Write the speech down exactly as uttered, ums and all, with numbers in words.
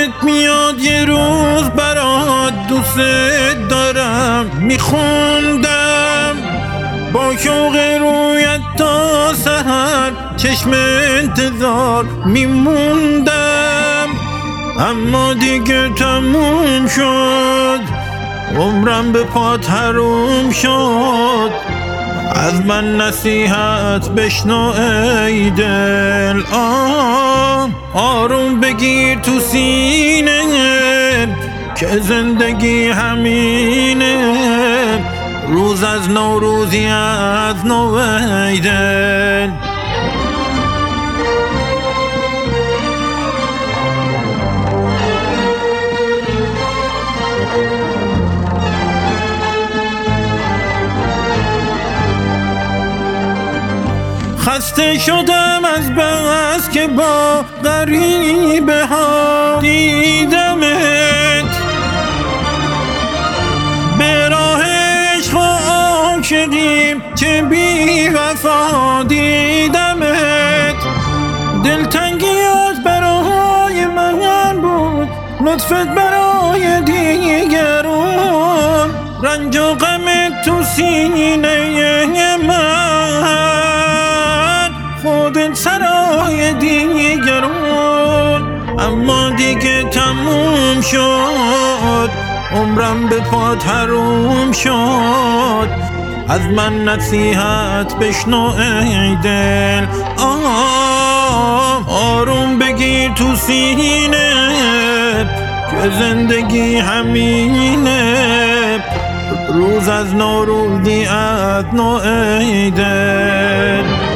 یادت میاد یه روز برات دوست دارم میخوندم، با شوق رویت تا سحر چشم انتظار میموندم. اما دیگه تموم شد، عمرم به پات حروم شد. از من نصیحت بشنو ای دل، آه آروم بگیر تو سینه که زندگی همینه. روز از نو روزی از نو ای دل. خسته شدم از بس که با غریبه ها دیدمت، به راه عشق و عاشقیم چه بی وفا دیدمت. دلتنگی از برای من بود، لطفت برای دیگرون. رنج و غم تو سینه من، خودت سرای دیگرون. اما دیگه تموم شد، عمرم به پات حروم شد. از من نصیحت بشنو ای دل، آه آروم بگیر تو سینه که زندگی همینه. روز از نو روزی از نو ای دل.